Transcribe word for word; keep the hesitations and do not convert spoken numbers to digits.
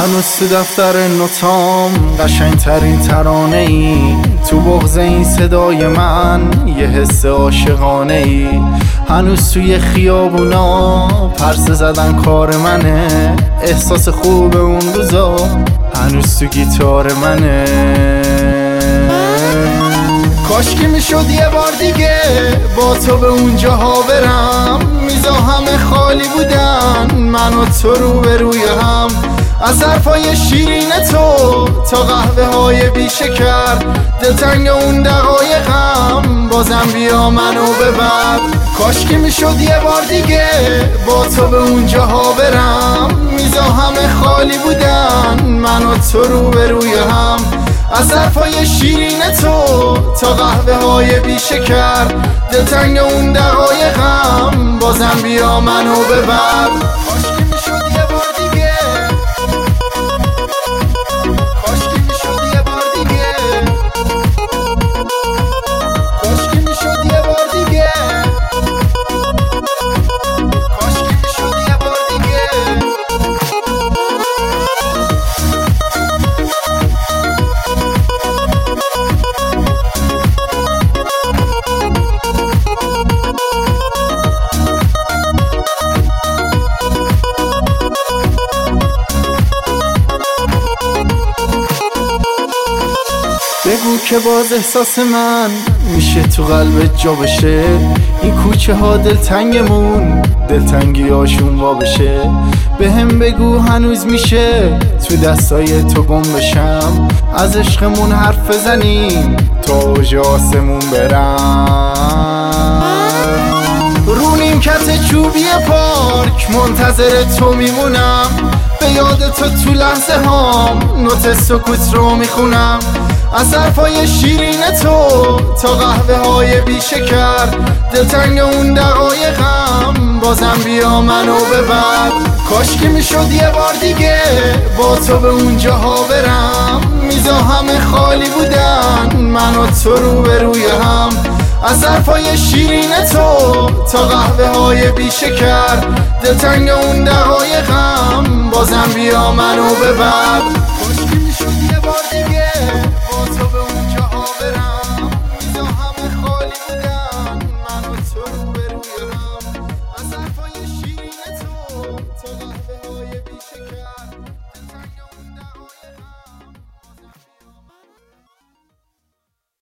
هنوز تو دفتر نوتام قشنگترین ترانه ای، تو بغض این صدای من یه حس عاشقانه ای. هنوز توی خیابونا پرسه زدن کار منه، احساس خوب اون روزا هنوز تو گیتار منه. کاش که میشد یه بار دیگه با تو به اونجاها برم، میزا همه خالی بودن من و تو رو به روی هم. از حرفای شیرین تو تا قهوه های بی شکر، دلتنگ اون دقایقم بازم بیا منو ببر. کاش که میشد یه بار دیگه با تو به اونجاها برم، میزا همه خالی بودن من و تو رو به روی هم. از حرفای شیرین تو تا قهوه های بی شکر، دلتنگ اون دقایقم بازم بیا منو ببر. کاش که میشد یه بار دیگه، کاش که میشد یه بار دیگه، کاش که میشد یه بار دیگه، کاش که میشد یه بار دیگه. بگو که باز احساس من میشه تو قلبت جا بشه، این کوچه ها دلتنگمون دلتنگی هاشون وا بشه. به هم بگو هنوز میشه تو دستای تو گم بشم، از عشقمون حرف بزنیم تا اوج آسمون برم. رو نیمکت چوبی پارک منتظر تو میمونم، به یاد تو تو لحظه هام نوت سکوت رو میخونم. از حرفای شیرین تو تا قهوه های بی شکر، دلتنگ اون دقایقم بازم بیا منو ببر. کاش که میشد یه بار دیگه با تو به اونجاها برم، میزا همه خالی بودن من و تو رو به روی هم. از حرفای شیرین تو تا قهوه های بی شکر، دلتنگ اون دقایقم بازم بیا منو ببر. کاش که میشد یه بار دیگه با تو به اونجاها برم، میزا همه خالی بودن من و تو رو به روی هم. از حرفای شیرین تو تا قهوه های بی شکر، دلتنگ اون دقایقم